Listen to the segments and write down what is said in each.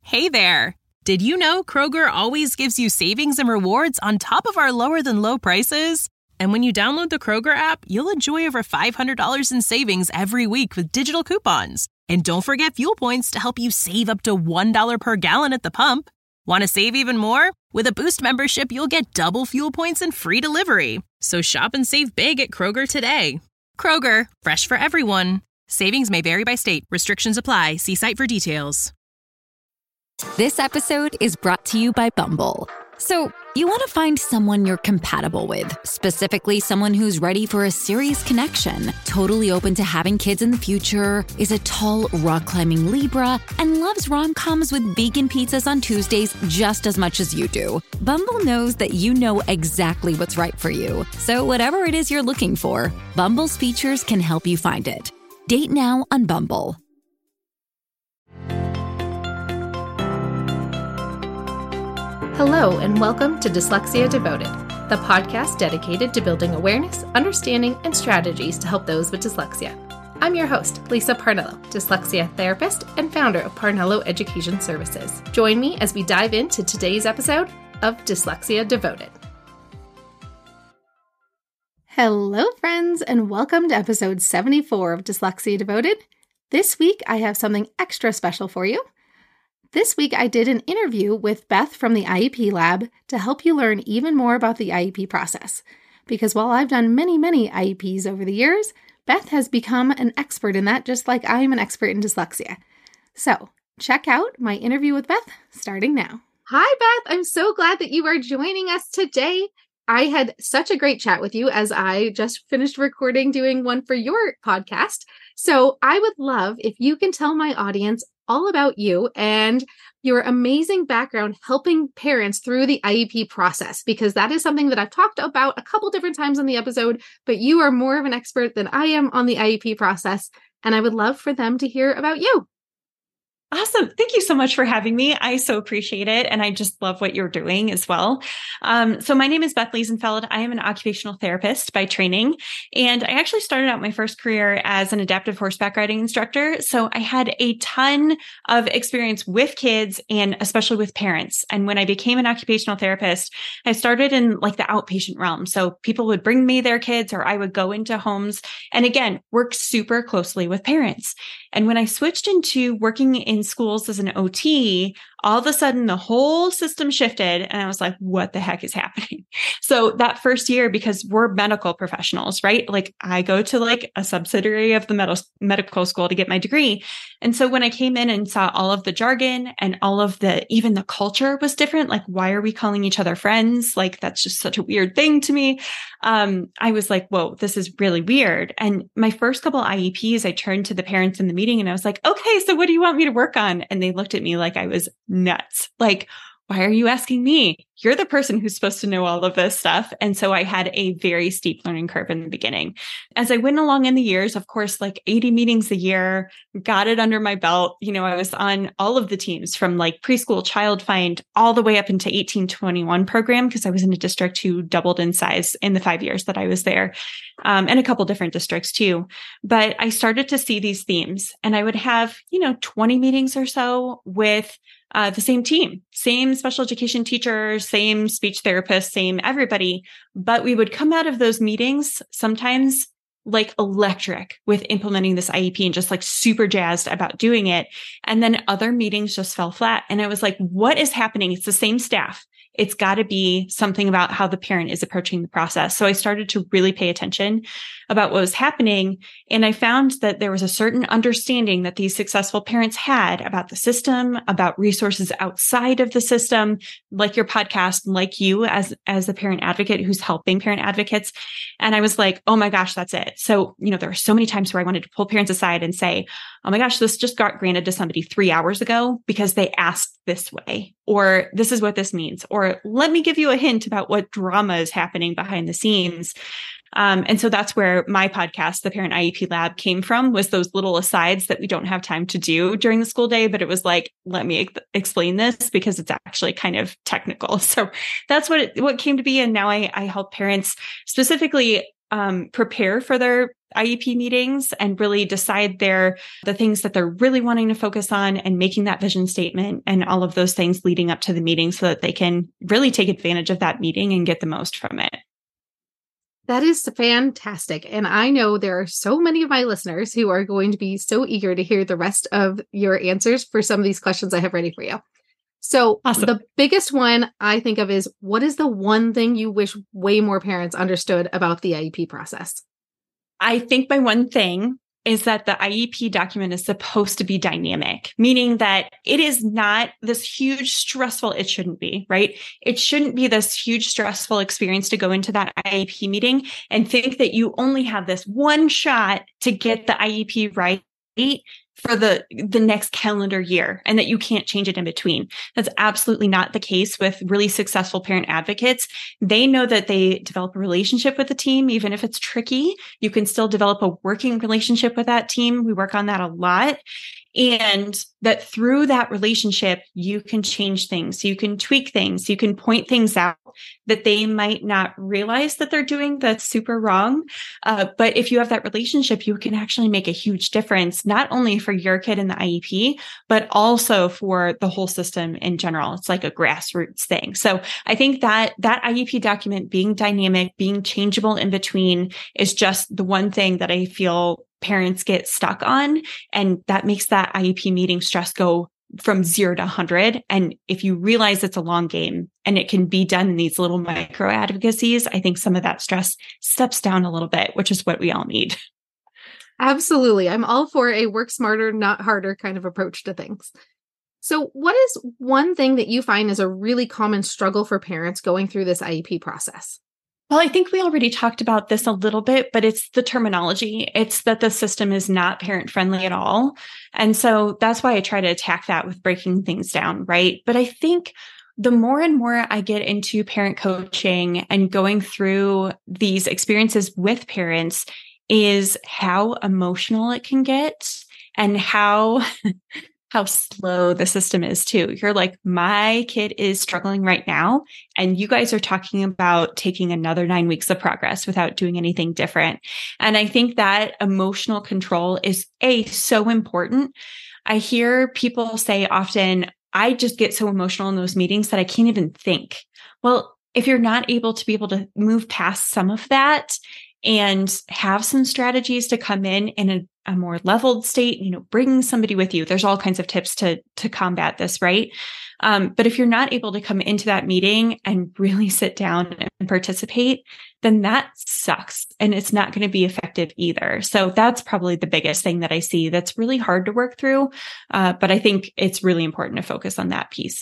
Hey there! Did you know Kroger always gives you savings and rewards on top of our lower-than-low prices? And when you download the Kroger app, you'll enjoy over $500 in savings every week with digital coupons. And don't forget fuel points to help you save up to $1 per gallon at the pump. Want to save even more? With a Boost membership, you'll get double fuel points and free delivery. So shop and save big at Kroger today. Kroger, fresh for everyone. Savings may vary by state. Restrictions apply. See site for details. This episode is brought to you by Bumble. So, you want to find someone you're compatible with, specifically someone who's ready for a serious connection, totally open to having kids in the future, is a tall, rock-climbing Libra, and loves rom-coms with vegan pizzas on Tuesdays just as much as you do. Bumble knows that you know exactly what's right for you. So whatever it is you're looking for, Bumble's features can help you find it. Date now on Bumble. Hello, and welcome to Dyslexia Devoted, the podcast dedicated to building awareness, understanding, and strategies to help those with dyslexia. I'm your host, Lisa Parnello, dyslexia therapist and founder of Parnello Education Services. Join me as we dive into today's episode of Dyslexia Devoted. Hello, friends, and welcome to episode 74 of Dyslexia Devoted. This week, I have something extra special for you. This week, I did an interview with Beth from the IEP Lab to help you learn even more about the IEP process. Because while I've done many IEPs over the years, Beth has become an expert in that, just like I am an expert in dyslexia. So, check out my interview with Beth starting now. Hi, Beth. I'm so glad that you are joining us today. I had such a great chat with you as I just finished recording doing one for your podcast. So I would love if you can tell my audience all about you and your amazing background helping parents through the IEP process, because that is something that I've talked about a couple different times on the episode, but you are more of an expert than I am on the IEP process, and I would love for them to hear about you. Awesome. Thank you so much for having me. I so appreciate it. And I just love what you're doing as well. So my name is Beth Liesenfeld. I am an occupational therapist by training. And I actually started out my first career as an adaptive horseback riding instructor. So I had a ton of experience with kids and especially with parents. And when I became an occupational therapist, I started in like the outpatient realm. So people would bring me their kids or I would go into homes and again, work super closely with parents. And when I switched into working in schools as an OT, all of a sudden the whole system shifted and I was like, what the heck is happening? So that first year, because we're medical professionals, right? Like I go to like a subsidiary of the medical school to get my degree. And so when I came in and saw all of the jargon and all of even the culture was different, like, why are we calling each other friends? Like, that's just such a weird thing to me. I was like, whoa, this is really weird. And my first couple IEPs, I turned to the parents in the meeting and I was like, okay, so what do you want me to work on? And they looked at me like I was nuts. Like, why are you asking me? You're the person who's supposed to know all of this stuff. And so I had a very steep learning curve in the beginning. As I went along in the years, of course, like 80 meetings a year, got it under my belt. You know, I was on all of the teams from like preschool child find all the way up into 1821 program because I was in a district who doubled in size in the 5 years that I was there, and a couple different districts too. But I started to see these themes and I would have, 20 meetings or so with the same team, same special education teachers, same speech therapists, same everybody. But we would come out of those meetings sometimes like electric with implementing this IEP and just like super jazzed about doing it. And then other meetings just fell flat. And I was like, what is happening? It's the same staff. It's got to be something about how the parent is approaching the process. So I started to really pay attention about what was happening. And I found that there was a certain understanding that these successful parents had about the system, about resources outside of the system, like your podcast, like you as a parent advocate who's helping parent advocates. And I was like, oh my gosh, that's it. So, there are so many times where I wanted to pull parents aside and say, oh my gosh, this just got granted to somebody 3 hours ago because they asked this way, or this is what this means, or let me give you a hint about what drama is happening behind the scenes. And so that's where my podcast, the Parent IEP Lab, came from, was those little asides that we don't have time to do during the school day, but it was like, let me explain this because it's actually kind of technical. So that's what came to be. And now I help parents specifically prepare for their IEP meetings and really decide the things that they're really wanting to focus on and making that vision statement and all of those things leading up to the meeting so that they can really take advantage of that meeting and get the most from it. That is fantastic. And I know there are so many of my listeners who are going to be so eager to hear the rest of your answers for some of these questions I have ready for you. So awesome. The biggest one I think of is, what is the one thing you wish way more parents understood about the IEP process? I think my one thing is that the IEP document is supposed to be dynamic, meaning that it is not this huge stressful, it shouldn't be, right? It shouldn't be this huge stressful experience to go into that IEP meeting and think that you only have this one shot to get the IEP right for the next calendar year and that you can't change it in between. That's absolutely not the case with really successful parent advocates. They know that they develop a relationship with the team, even if it's tricky. You can still develop a working relationship with that team. We work on that a lot. And that through that relationship, you can change things, you can tweak things, you can point things out that they might not realize that they're doing that's super wrong. But if you have that relationship, you can actually make a huge difference, not only for your kid in the IEP, but also for the whole system in general. It's like a grassroots thing. So I think that IEP document being dynamic, being changeable in between is just the one thing that I feel parents get stuck on. And that makes that IEP meeting stress go from 0 to 100. And if you realize it's a long game and it can be done in these little micro advocacies, I think some of that stress steps down a little bit, which is what we all need. Absolutely. I'm all for a work smarter, not harder kind of approach to things. So what is one thing that you find is a really common struggle for parents going through this IEP process? Well, I think we already talked about this a little bit, but it's the terminology. It's that the system is not parent friendly at all. And so that's why I try to attack that with breaking things down, right? But I think the more and more I get into parent coaching and going through these experiences with parents is how emotional it can get and how slow the system is too. You're like, my kid is struggling right now. And you guys are talking about taking another 9 weeks of progress without doing anything different. And I think that emotional control is so important. I hear people say often, I just get so emotional in those meetings that I can't even think. Well, if you're not able to move past some of that and have some strategies to come in a more leveled state, bringing somebody with you. There's all kinds of tips to combat this, right? But if you're not able to come into that meeting and really sit down and participate, then that sucks. And it's not going to be effective either. So that's probably the biggest thing that I see that's really hard to work through. But I think it's really important to focus on that piece.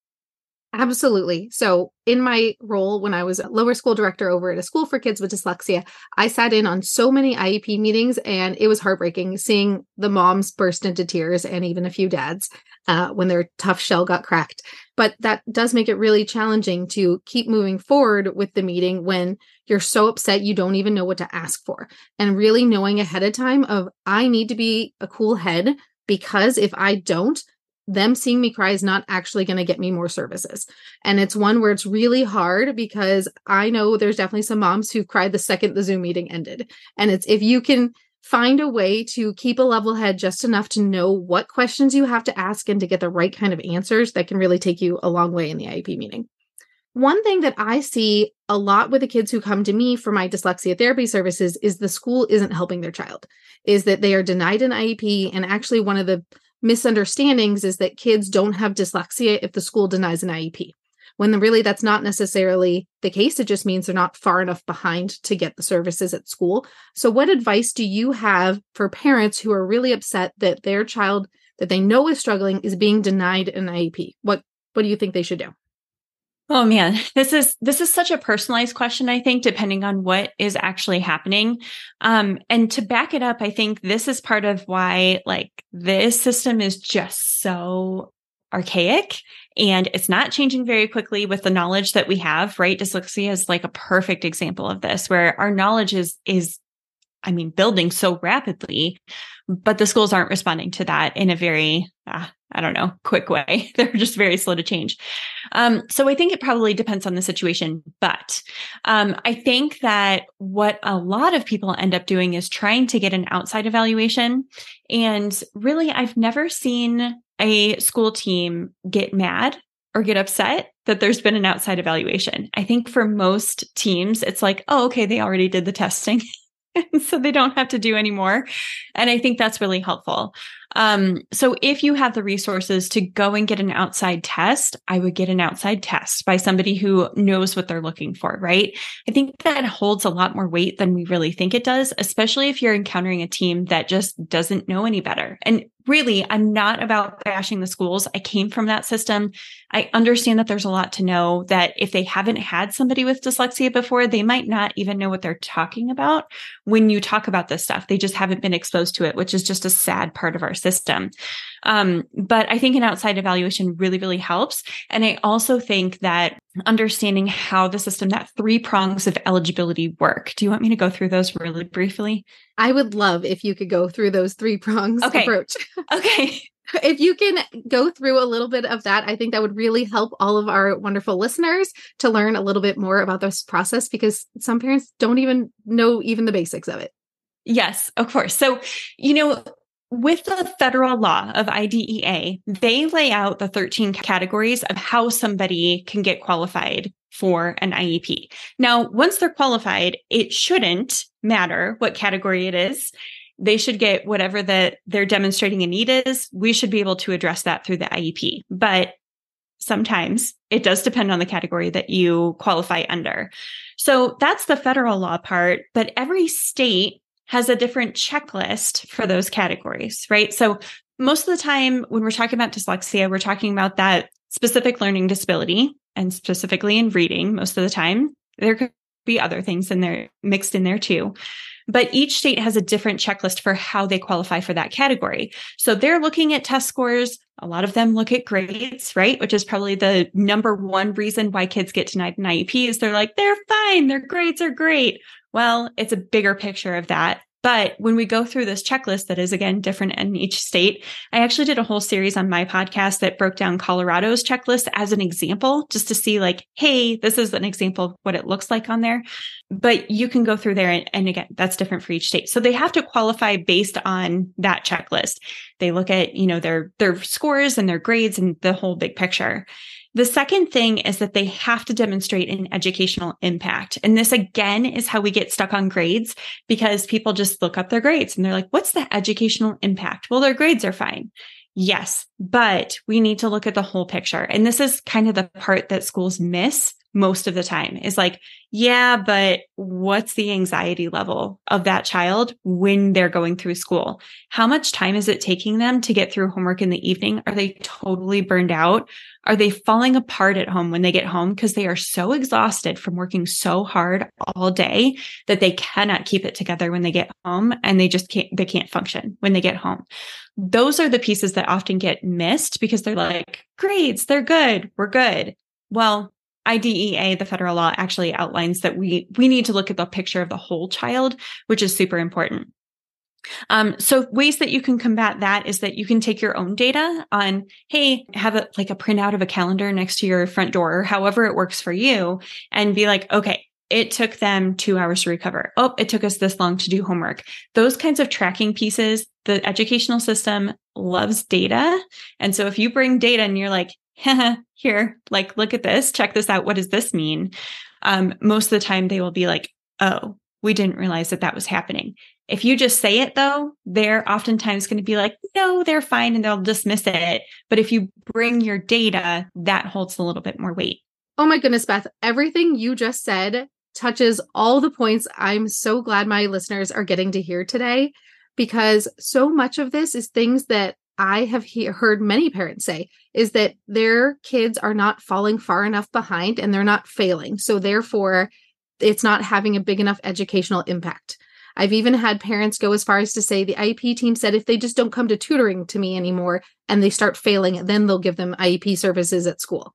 Absolutely. So in my role, when I was a lower school director over at a school for kids with dyslexia, I sat in on so many IEP meetings, and it was heartbreaking seeing the moms burst into tears and even a few dads when their tough shell got cracked. But that does make it really challenging to keep moving forward with the meeting when you're so upset you don't even know what to ask for. And really knowing ahead of time of, I need to be a cool head, because if I don't, them seeing me cry is not actually going to get me more services. And it's one where it's really hard, because I know there's definitely some moms who cried the second the Zoom meeting ended. And it's, if you can find a way to keep a level head just enough to know what questions you have to ask and to get the right kind of answers, that can really take you a long way in the IEP meeting. One thing that I see a lot with the kids who come to me for my dyslexia therapy services is the school isn't helping their child, is that they are denied an IEP. And actually one of the misunderstandings is that kids don't have dyslexia if the school denies an IEP, when really that's not necessarily the case. It just means they're not far enough behind to get the services at school. So what advice do you have for parents who are really upset that their child that they know is struggling is being denied an IEP? What do you think they should do? Oh man, this is such a personalized question, I think, depending on what is actually happening. And to back it up, I think this is part of why this system is just so archaic and it's not changing very quickly with the knowledge that we have, right? Dyslexia is like a perfect example of this, where our knowledge is building so rapidly, but the schools aren't responding to that in a very, quick way. They're just very slow to change. So I think it probably depends on the situation, but I think that what a lot of people end up doing is trying to get an outside evaluation. And really, I've never seen a school team get mad or get upset that there's been an outside evaluation. I think for most teams, it's like, oh, okay, they already did the testing. So they don't have to do any more. And I think that's really helpful. So if you have the resources to go and get an outside test, I would get an outside test by somebody who knows what they're looking for, right? I think that holds a lot more weight than we really think it does, especially if you're encountering a team that just doesn't know any better. And really, I'm not about bashing the schools. I came from that system. I understand that there's a lot to know, that if they haven't had somebody with dyslexia before, they might not even know what they're talking about when you talk about this stuff. They just haven't been exposed to it, which is just a sad part of our system. But I think an outside evaluation really, really helps. And I also think that understanding how the system, that 3 prongs of eligibility work. Do you want me to go through those really briefly? I would love if you could go through those 3 prongs approach. Okay. If you can go through a little bit of that, I think that would really help all of our wonderful listeners to learn a little bit more about this process, because some parents don't even know even the basics of it. Yes, of course. So, with the federal law of IDEA, they lay out the 13 categories of how somebody can get qualified for an IEP. Now, once they're qualified, it shouldn't matter what category it is. They should get whatever that they're demonstrating a need is. We should be able to address that through the IEP. But sometimes it does depend on the category that you qualify under. So that's the federal law part, but every state has a different checklist for those categories, right? So most of the time when we're talking about dyslexia, we're talking about that specific learning disability, and specifically in reading most of the time. There could be other things in there mixed in there too. But each state has a different checklist for how they qualify for that category. So they're looking at test scores. A lot of them look at grades, right? Which is probably the number one reason why kids get denied an IEP is they're like, they're fine. Their grades are great. Well, it's a bigger picture of that. But when we go through this checklist that is, again, different in each state, I actually did a whole series on my podcast that broke down Colorado's checklist as an example, just to see like, hey, this is an example of what it looks like on there. But you can go through there. And again, that's different for each state. So they have to qualify based on that checklist. They look at, their scores and their grades and the whole big picture. The second thing is that they have to demonstrate an educational impact. And this, again, is how we get stuck on grades, because people just look up their grades and they're like, what's the educational impact? Well, their grades are fine. Yes, but we need to look at the whole picture. And this is kind of the part that schools miss most of the time, is like, yeah, but what's the anxiety level of that child when they're going through school? How much time is it taking them to get through homework in the evening? Are they totally burned out? Are they falling apart at home when they get home because they are so exhausted from working so hard all day that they cannot keep it together when they get home, and they can't function when they get home? Those are the pieces that often get missed because they're like, grades, they're good, we're good. Well, IDEA, the federal law, actually outlines that we need to look at the picture of the whole child, which is super important. So ways that you can combat that is that you can take your own data on, hey, have a printout of a calendar next to your front door, however it works for you, and be like, okay, it took them 2 hours to recover. Oh, it took us this long to do homework. Those kinds of tracking pieces, the educational system loves data. And so if you bring data and you're like, here, look at this, check this out. What does this mean? Most of the time they will be like, oh, we didn't realize that was happening. If you just say it though, they're oftentimes going to be like, no, they're fine, and they'll dismiss it. But if you bring your data, that holds a little bit more weight. Oh my goodness, Beth, everything you just said touches all the points I'm so glad my listeners are getting to hear today, because so much of this is things that I have heard many parents say, is that their kids are not falling far enough behind and they're not failing. So therefore, it's not having a big enough educational impact. I've even had parents go as far as to say the IEP team said if they just don't come to tutoring to me anymore and they start failing, then they'll give them IEP services at school.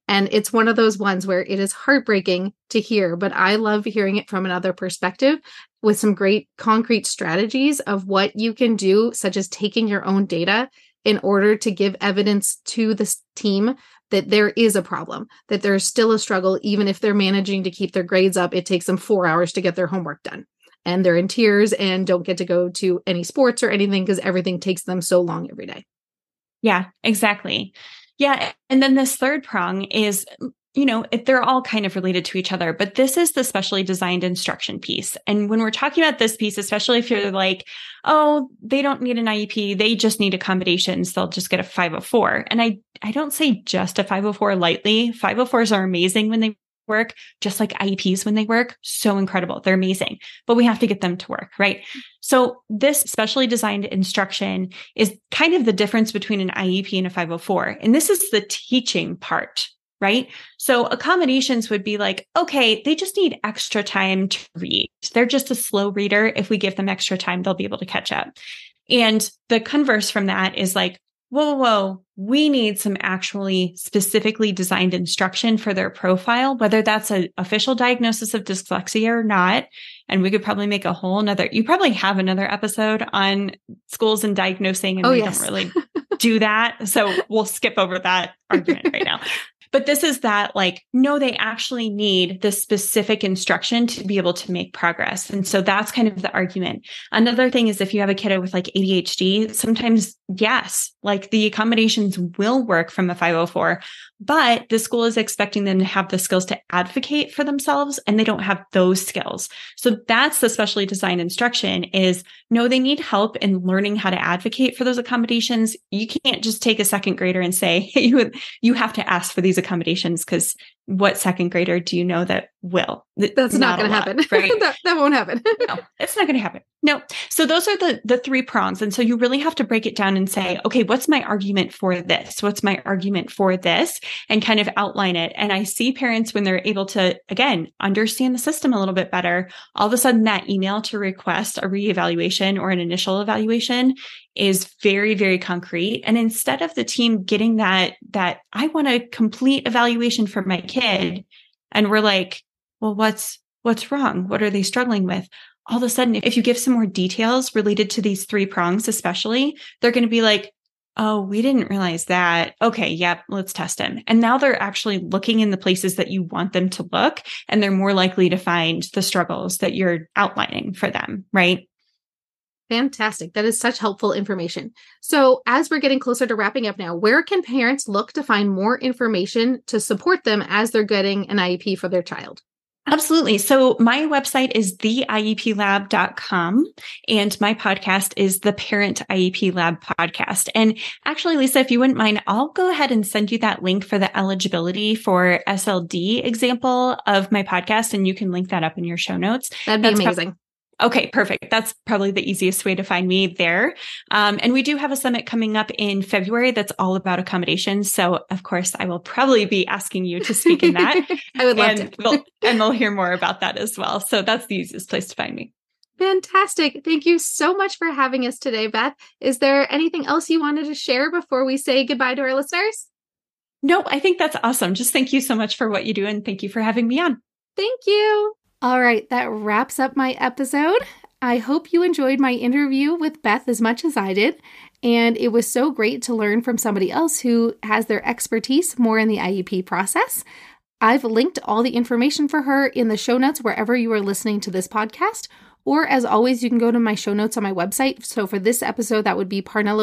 And it's one of those ones where it is heartbreaking to hear, but I love hearing it from another perspective with some great concrete strategies of what you can do, such as taking your own data in order to give evidence to this team that there is a problem, that there's still a struggle. Even if they're managing to keep their grades up, it takes them 4 hours to get their homework done. And they're in tears and don't get to go to any sports or anything because everything takes them so long every day. Yeah, exactly. Yeah. And then this third prong is, they're all kind of related to each other, but this is the specially designed instruction piece. And when we're talking about this piece, especially if you're like, oh, they don't need an IEP, they just need accommodations, they'll just get a 504. And I don't say just a 504 lightly. 504s are amazing when they work, just like IEPs when they work. So incredible. They're amazing, but we have to get them to work, right? So this specially designed instruction is kind of the difference between an IEP and a 504. And this is the teaching part, right? So accommodations would be like, okay, they just need extra time to read. They're just a slow reader. If we give them extra time, they'll be able to catch up. And the converse from that is like, whoa, we need some actually specifically designed instruction for their profile, whether that's an official diagnosis of dyslexia or not. And we could probably make a whole nother, you probably have another episode on schools and diagnosing, and don't really do that. So we'll skip over that argument right now. But this is that no, they actually need this specific instruction to be able to make progress. And so that's kind of the argument. Another thing is if you have a kiddo with ADHD, sometimes, yes, the accommodations will work from a 504, but the school is expecting them to have the skills to advocate for themselves, and they don't have those skills. So that's the specially designed instruction is, no, they need help in learning how to advocate for those accommodations. You can't just take a second grader and say, hey, you have to ask for these accommodations, because what second grader do you know that will? That's not going to happen. Right? that won't happen. No, it's not going to happen. No. So those are the three prongs. And so you really have to break it down and say, okay, what's my argument for this? What's my argument for this? And kind of outline it. And I see parents when they're able to, again, understand the system a little bit better, all of a sudden that email to request a reevaluation or an initial evaluation is very, very concrete. And instead of the team getting that I want a complete evaluation for my kid, and we're like, well, what's wrong? What are they struggling with? All of a sudden, if you give some more details related to these three prongs, especially, they're going to be like, oh, we didn't realize that. Okay, yep, let's test them. And now they're actually looking in the places that you want them to look, and they're more likely to find the struggles that you're outlining for them, right? Fantastic. That is such helpful information. So as we're getting closer to wrapping up now, where can parents look to find more information to support them as they're getting an IEP for their child? Absolutely. So my website is theieplab.com, and my podcast is the Parent IEP Lab podcast. And actually, Lisa, if you wouldn't mind, I'll go ahead and send you that link for the eligibility for SLD example of my podcast, and you can link that up in your show notes. That'd be amazing. Okay, perfect. That's probably the easiest way to find me there. And we do have a summit coming up in February that's all about accommodations. So of course, I will probably be asking you to speak in that. I would love to. And they'll hear more about that as well. So that's the easiest place to find me. Fantastic. Thank you so much for having us today, Beth. Is there anything else you wanted to share before we say goodbye to our listeners? No, I think that's awesome. Just thank you so much for what you do. And thank you for having me on. Thank you. All right, that wraps up my episode. I hope you enjoyed my interview with Beth as much as I did. And it was so great to learn from somebody else who has their expertise more in the IEP process. I've linked all the information for her in the show notes wherever you are listening to this podcast. Or as always, you can go to my show notes on my website. So for this episode, that would be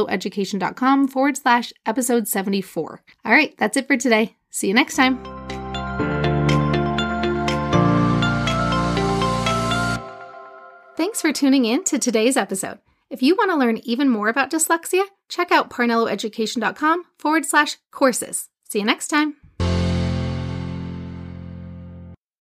parnelloeducation.com/episode 74. All right, that's it for today. See you next time. Thanks for tuning in to today's episode. If you want to learn even more about dyslexia, check out parnelloeducation.com/courses. See you next time.